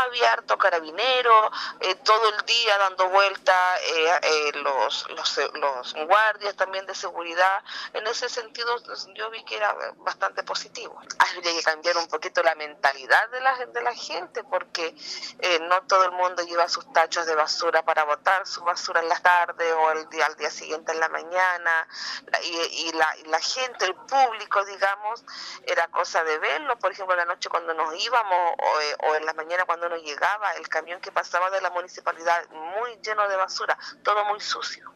había harto carabinero, todo el día dando vuelta, los guardias también de seguridad. En ese sentido yo vi que era bastante positivo. Habría que cambiar un poquito la mentalidad de la gente, porque no todo el mundo lleva sus tachos de basura para botar su basura en la tarde o al día siguiente en la mañana, y la gente, el público, digamos, era cosa de verlo. Por ejemplo, en la noche cuando nos íbamos o en la mañana cuando nos llegaba el camión que pasaba de la municipalidad muy lleno de basura, todo muy sucio.